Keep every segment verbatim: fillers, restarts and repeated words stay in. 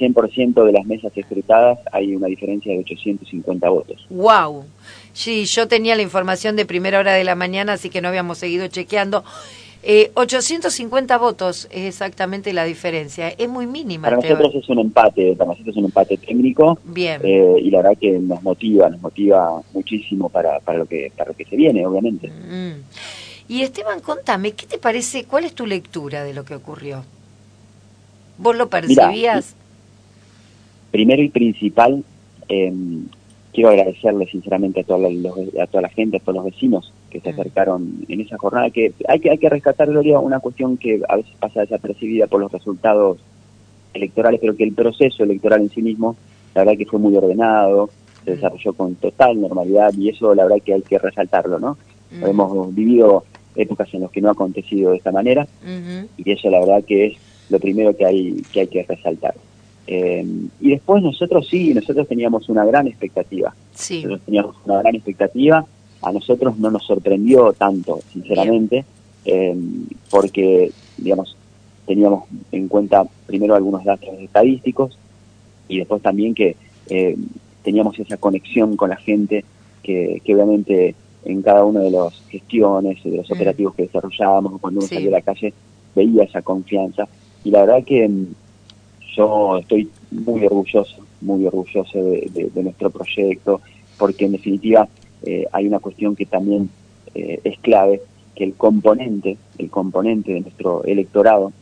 cien por ciento de las mesas escrutadas hay una diferencia de ochocientos cincuenta votos. ¡Wow! Sí, yo tenía la información de primera hora de la mañana, así que no habíamos seguido chequeando. Eh, ochocientos cincuenta votos es exactamente la diferencia. Es muy mínima. Para Esteban. nosotros es un empate, para nosotros es un empate técnico. Bien. Eh, y la verdad que nos motiva, nos motiva muchísimo para, para, lo, que, para lo que se viene, obviamente. Mm. Y Esteban, contame, ¿qué te parece, cuál es tu lectura de lo que ocurrió? ¿Vos lo percibías? Mirá, primero y principal, eh, quiero agradecerle sinceramente a toda, la, a toda la gente, a todos los vecinos que se acercaron en esa jornada, que hay que, hay que rescatar, Gloria, una cuestión que a veces pasa desapercibida por los resultados electorales, pero que el proceso electoral en sí mismo, la verdad que fue muy ordenado, se desarrolló con total normalidad, y eso la verdad que hay que resaltarlo, ¿no? Mm. Hemos vivido épocas en las que no ha acontecido de esta manera, uh-huh. y eso la verdad que es lo primero que hay que, hay que resaltar. Eh, y después nosotros sí, nosotros teníamos una gran expectativa. Sí. Nosotros teníamos una gran expectativa, a nosotros no nos sorprendió tanto, sinceramente, eh, porque, digamos, teníamos en cuenta primero algunos datos estadísticos y después también que eh, teníamos esa conexión con la gente que, que obviamente en cada una de las gestiones, de los mm. operativos que desarrollábamos, cuando uno sí. salía a la calle, veía esa confianza. Y la verdad que yo estoy muy orgulloso, muy orgulloso de, de, de nuestro proyecto, porque en definitiva eh, hay una cuestión que también eh, es clave, que el componente, el componente de nuestro electorado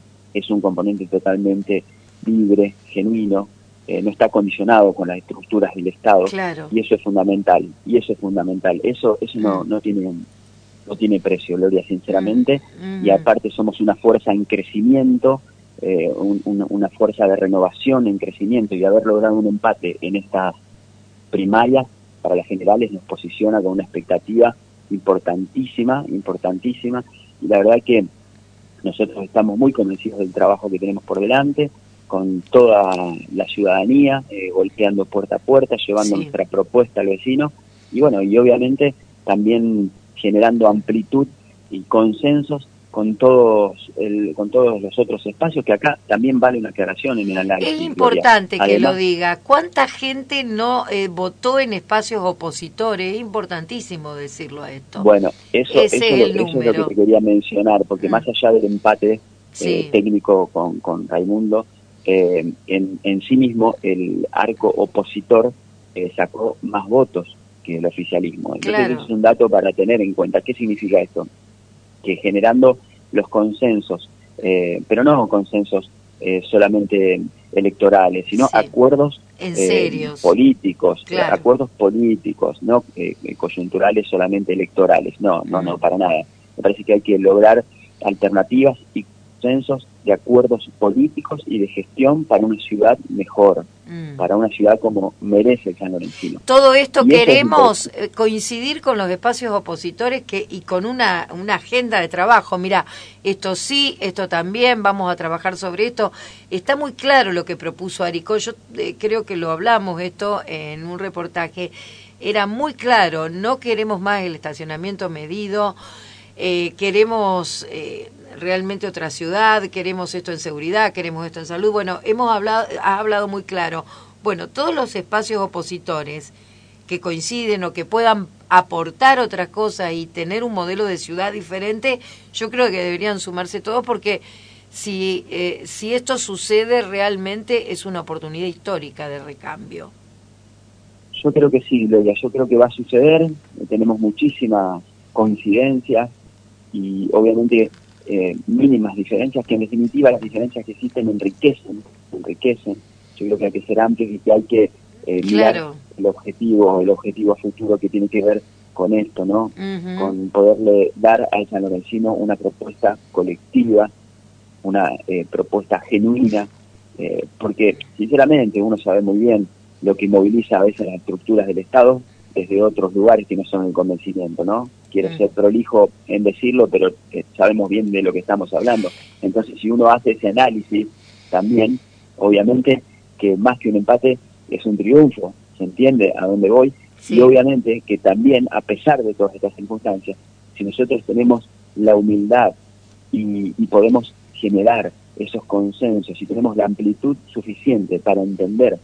es un componente totalmente libre, genuino, eh, no está condicionado con las estructuras del Estado, claro. y eso es fundamental, y eso es fundamental, eso eso mm. no, no tiene no tiene precio, Gloria, sinceramente, mm. y aparte somos una fuerza en crecimiento, eh, un, una, una fuerza de renovación en crecimiento, y haber logrado un empate en estas primarias para las generales nos posiciona con una expectativa importantísima, importantísima, y la verdad que nosotros estamos muy convencidos del trabajo que tenemos por delante, con toda la ciudadanía, eh, golpeando puerta a puerta, llevando sí. nuestra propuesta al vecino, y bueno, y obviamente también generando amplitud y consensos con todos el, con todos los otros espacios, que acá también vale una aclaración en el análisis. Es importante Gloria. que Además, lo diga. ¿Cuánta gente no eh, votó en espacios opositores? Es importantísimo decirlo a esto. Bueno, eso, Ese eso, es, lo, el eso es lo que te quería mencionar, porque mm. más allá del empate sí. eh, técnico con, con Raimundo, eh, en, en sí mismo el arco opositor eh, sacó más votos que el oficialismo. Entonces claro. eso es un dato para tener en cuenta. ¿Qué significa esto? Que generando los consensos, eh, pero no consensos eh, solamente electorales, sino sí. acuerdos ¿En eh, políticos, claro. acuerdos políticos, no eh, coyunturales solamente electorales, no, no, mm. no, para nada. Me parece que hay que lograr alternativas y consensos de acuerdos políticos y de gestión para una ciudad mejor, mm. para una ciudad como merece el San Lorenzino. Todo esto y queremos es coincidir con los espacios opositores que y con una, una agenda de trabajo. Mira, esto sí, esto también, vamos a trabajar sobre esto. Está muy claro lo que propuso Aricó. Yo eh, creo que lo hablamos esto en un reportaje. Era muy claro, no queremos más el estacionamiento medido, eh, queremos... Eh, realmente otra ciudad, queremos esto en seguridad, queremos esto en salud. Bueno, hemos hablado, has hablado muy claro. Bueno, todos los espacios opositores que coinciden o que puedan aportar otras cosas y tener un modelo de ciudad diferente, yo creo que deberían sumarse todos, porque si, eh, si esto sucede realmente es una oportunidad histórica de recambio. Yo creo que sí, Gloria, yo creo que va a suceder, tenemos muchísimas coincidencias y obviamente Eh, mínimas diferencias, que en definitiva las diferencias que existen enriquecen, enriquecen. Yo creo que hay que ser amplios y que hay que eh, mirar claro. el objetivo, el objetivo futuro que tiene que ver con esto, ¿no? Uh-huh. Con poderle dar al San Lorenzino una propuesta colectiva, una eh, propuesta genuina, eh, porque sinceramente uno sabe muy bien lo que moviliza a veces las estructuras del Estado desde otros lugares que no son el convencimiento, ¿no? Quiero ser prolijo en decirlo, pero eh, sabemos bien de lo que estamos hablando. Entonces, si uno hace ese análisis, también, obviamente, que más que un empate es un triunfo, ¿se entiende a dónde voy? Sí. Y obviamente que también, a pesar de todas estas circunstancias, si nosotros tenemos la humildad y, y podemos generar esos consensos y tenemos la amplitud suficiente para entender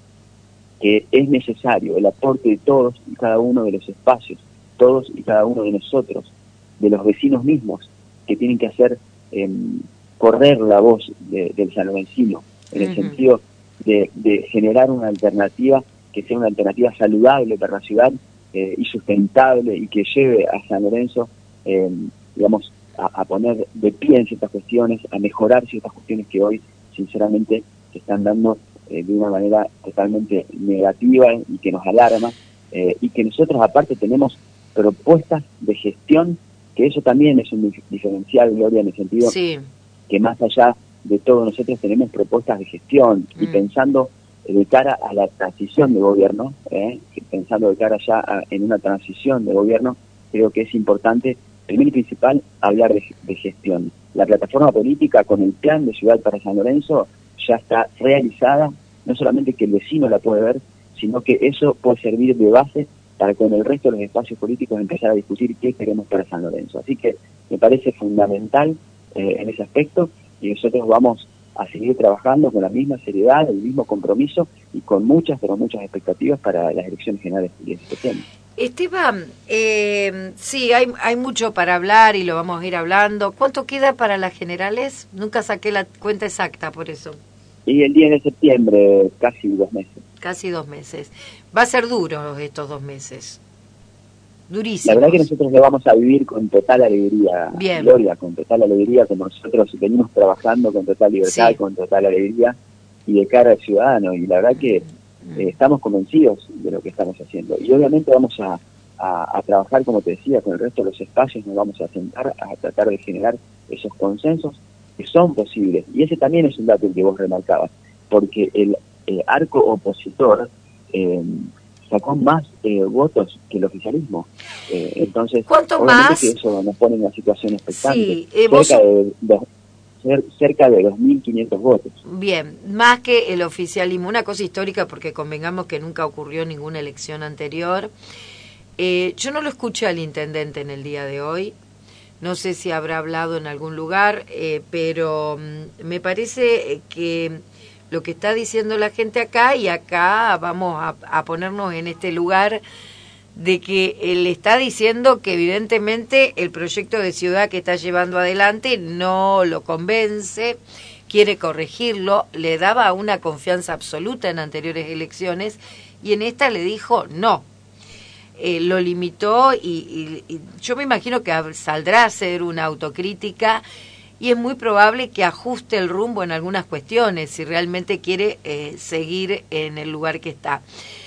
que es necesario el aporte de todos y cada uno de los espacios, todos y cada uno de nosotros, de los vecinos mismos, que tienen que hacer eh, correr la voz de, del sanlorencino, en el uh-huh. sentido de, de generar una alternativa que sea una alternativa saludable para la ciudad eh, y sustentable, y que lleve a San Lorenzo, eh, digamos, a, a poner de pie en ciertas cuestiones, a mejorar ciertas cuestiones que hoy, sinceramente, se están dando eh, de una manera totalmente negativa y que nos alarma, eh, y que nosotros aparte tenemos propuestas de gestión, que eso también es un diferencial, Gloria, en el sentido sí. que más allá de todo nosotros tenemos propuestas de gestión, mm. y pensando de cara a la transición de gobierno, eh, pensando de cara ya a, en una transición de gobierno, creo que es importante, primero y principal, hablar de, de gestión. La plataforma política con el plan de Ciudad para San Lorenzo ya está realizada, no solamente que el vecino la puede ver, sino que eso puede servir de base para con el resto de los espacios políticos empezar a discutir qué queremos para San Lorenzo. Así que me parece fundamental eh, en ese aspecto, y nosotros vamos a seguir trabajando con la misma seriedad, el mismo compromiso y con muchas, pero muchas expectativas para las elecciones generales de septiembre. Esteban, eh, sí, hay, hay mucho para hablar y lo vamos a ir hablando. ¿Cuánto queda para las generales? Nunca saqué la cuenta exacta, por eso. Y el diez de septiembre, casi dos meses. Casi dos meses. Va a ser duro estos dos meses. Durísimo. La verdad que nosotros lo vamos a vivir con total alegría, Bien. Gloria, con total alegría, como nosotros venimos trabajando con total libertad, sí. con total alegría, y de cara al ciudadano. Y la verdad que mm. eh, estamos convencidos de lo que estamos haciendo. Y obviamente vamos a, a, a trabajar, como te decía, con el resto de los espacios, nos vamos a sentar a tratar de generar esos consensos que son posibles. Y ese también es un dato que vos remarcabas, porque el eh, arco opositor eh, sacó más eh, votos que el oficialismo. Eh, entonces, ¿cuánto obviamente más? Que eso nos pone en una situación expectante. Sí, eh, cerca, vos... de, de, cerca de dos mil quinientos votos. Bien, más que el oficialismo. Una cosa histórica, porque convengamos que nunca ocurrió ninguna elección anterior. Eh, yo no lo escuché al intendente en el día de hoy. No sé si habrá hablado en algún lugar, eh, pero um, me parece que lo que está diciendo la gente acá, y acá vamos a, a ponernos en este lugar, de que él está diciendo que evidentemente el proyecto de ciudad que está llevando adelante no lo convence, quiere corregirlo, le daba una confianza absoluta en anteriores elecciones y en esta le dijo no. Eh, lo limitó y, y, y yo me imagino que saldrá a hacer una autocrítica y es muy probable que ajuste el rumbo en algunas cuestiones si realmente quiere eh, seguir en el lugar que está.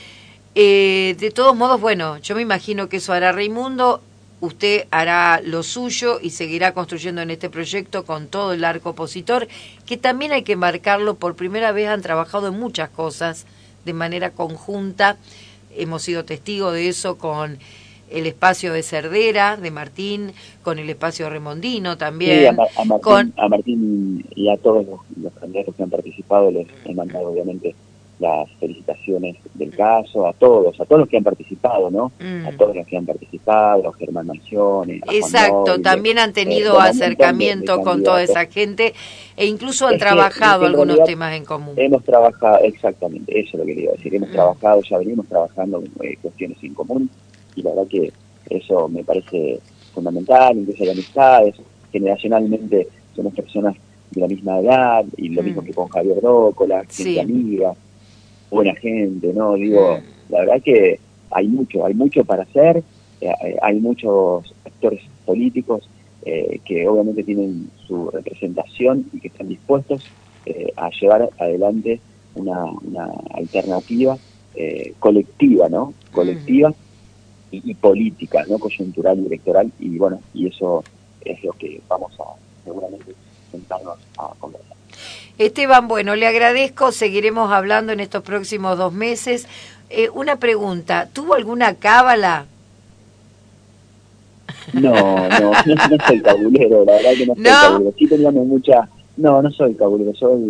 Eh, de todos modos, bueno, yo me imagino que eso hará Raimundo, usted hará lo suyo y seguirá construyendo en este proyecto con todo el arco opositor, que también hay que marcarlo, por primera vez han trabajado en muchas cosas de manera conjunta. Hemos sido testigos de eso con el espacio de Cerdera, de Martín, con el espacio Remondino también. Sí, a, Mar- a, Martín, con... a Martín y a todos los, los candidatos que han participado les he mandado obviamente las felicitaciones del caso, a todos, a todos los que han participado, ¿no? Mm. A todos los que han participado, a Germán Mansiones, a Exacto, Juan Noble, también han tenido eh, acercamiento de, de con toda esa gente e incluso han es trabajado que, algunos temas en común. Hemos trabajado, exactamente, eso es lo que quería decir, hemos mm. trabajado, ya venimos trabajando eh, cuestiones en común y la verdad que eso me parece fundamental, incluso de amistades, generacionalmente somos personas de la misma edad y lo mm. mismo que con Javier Rócola, gente sí. amiga, buena gente, ¿no? Digo, mm. la verdad que hay mucho, hay mucho para hacer, eh, hay muchos actores políticos eh, que obviamente tienen su representación y que están dispuestos eh, a llevar adelante una, una alternativa eh, colectiva, ¿no? Colectiva mm. y, y política, ¿no? Coyuntural y electoral, y bueno, y eso es lo que vamos a seguramente sentarnos a conversar. Esteban, bueno, le agradezco, seguiremos hablando en estos próximos dos meses. Eh, una pregunta, ¿tuvo alguna cábala? No, no, no, no soy cabulero, la verdad que no soy no. cabulero. Sí teníamos mucha... No, no soy cabulero, soy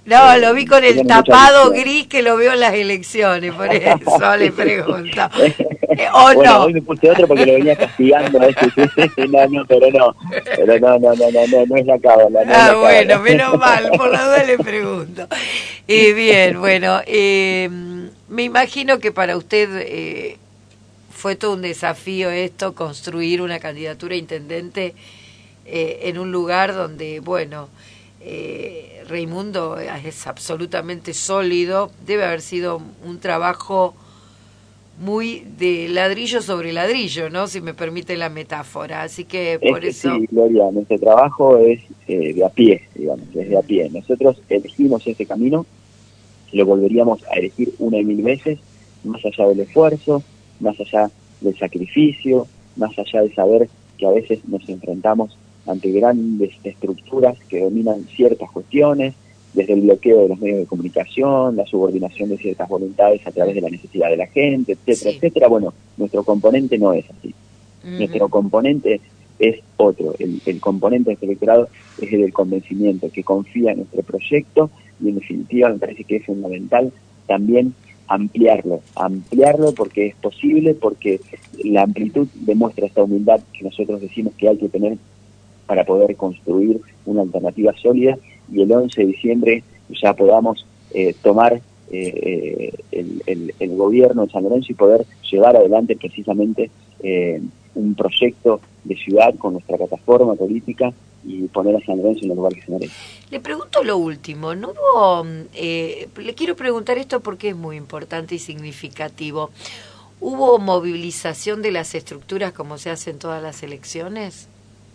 No, eh, lo vi con el tienen mucha tapado visión. gris que lo veo en las elecciones, por eso le pregunto. Eh, ¿O Bueno, no? hoy me puse otro porque lo venía castigando. Este, no, no, pero no, pero no, no, no, no, no, no es la cábala, no es Ah, la bueno, cábala. menos mal, por la duda le pregunto. Eh, bien, bueno, eh, me imagino que para usted eh, fue todo un desafío esto, construir una candidatura a intendente eh, en un lugar donde, bueno, eh, Raimundo es absolutamente sólido, debe haber sido un trabajo muy de ladrillo sobre ladrillo, ¿no? Si me permite la metáfora. Así que Es por que eso... sí, Gloria, nuestro trabajo es eh, de a pie, digamos, es de a pie. Nosotros elegimos ese camino, lo volveríamos a elegir una y mil veces, más allá del esfuerzo, más allá del sacrificio, más allá de saber que a veces nos enfrentamos ante grandes estructuras que dominan ciertas cuestiones, desde el bloqueo de los medios de comunicación, la subordinación de ciertas voluntades a través de la necesidad de la gente, etcétera, Sí. etcétera. Bueno, nuestro componente no es así. Uh-huh. Nuestro componente es otro. El, el componente de este electorado es el del convencimiento, que confía en nuestro proyecto, y en definitiva me parece que es fundamental también ampliarlo, ampliarlo porque es posible, porque la amplitud demuestra esta humildad que nosotros decimos que hay que tener para poder construir una alternativa sólida, y el once de diciembre ya podamos eh, tomar eh, el, el, el gobierno de San Lorenzo y poder llevar adelante precisamente eh, un proyecto de ciudad con nuestra plataforma política y poner a San Lorenzo en el lugar que se merece. Le pregunto lo último, ¿no hubo, eh, le quiero preguntar esto porque es muy importante y significativo, ¿hubo movilización de las estructuras como se hace en todas las elecciones?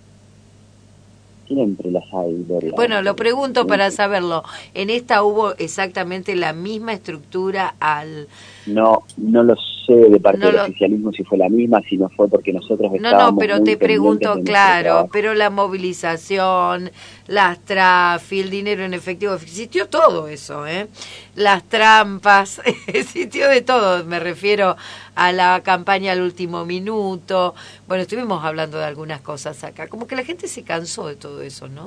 Siempre las hay, Gloria. Bueno, lo pregunto para saberlo. ¿En esta hubo exactamente la misma estructura al...? No, no lo sé de parte no del lo... oficialismo si fue la misma, si no fue porque nosotros No, estábamos no, pero muy te pendientes pregunto, de nuestro claro, trabajo. pero la movilización, las trafis, el dinero en efectivo, existió todo eso, ¿eh? Las trampas, existió de todo, me refiero a la campaña al último minuto. Bueno, estuvimos hablando de algunas cosas acá, como que la gente se cansó de todo eso, ¿no?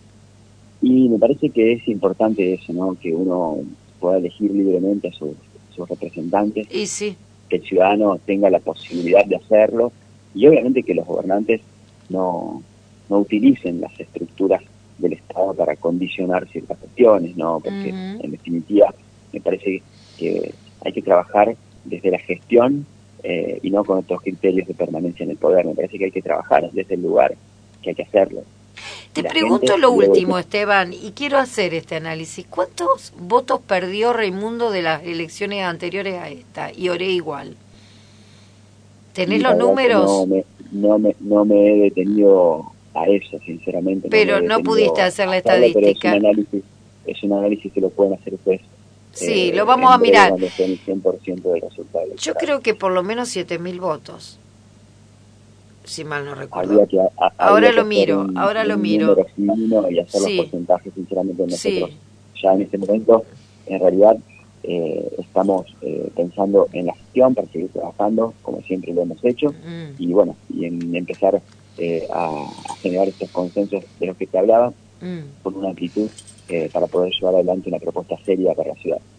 Y me parece que es importante eso, ¿no? Que uno pueda elegir libremente a sus, sus representantes, Y sí. que el ciudadano tenga la posibilidad de hacerlo, y obviamente que los gobernantes no, no utilicen las estructuras del Estado para condicionar ciertas cuestiones, ¿no? Porque Uh-huh. en definitiva me parece que hay que trabajar desde la gestión eh, y no con otros criterios de permanencia en el poder. Me parece que hay que trabajar desde el lugar que hay que hacerlo. Te La pregunto gente, lo luego último, de... Esteban, y quiero hacer este análisis. ¿Cuántos votos perdió Raimundo de las elecciones anteriores a esta? Y oré igual. ¿Tenés Y la los verdad que no números? me, no me, no me he detenido a eso, sinceramente, no me Pero he no pudiste detenido hacer a la hacerlo, pero es un estadística. análisis, es un análisis que lo pueden hacer ustedes Sí, lo eh, vamos a en breve mirar. cuando estén el cien por ciento del resultado Yo electoral. creo que por lo menos siete mil votos, si mal no recuerdo. Habría que, a, habría Ahora que lo hacer miro, un, ahora lo un miro. número fino y hacer los Sí, porcentajes, sinceramente nosotros sí. ya en este momento, en realidad, eh, estamos eh, pensando en la gestión para seguir trabajando, como siempre lo hemos hecho, Mm, y bueno, y en empezar eh, a, a generar estos consensos de los que te hablaba, mm. con una amplitud eh, para poder llevar adelante una propuesta seria para la ciudad.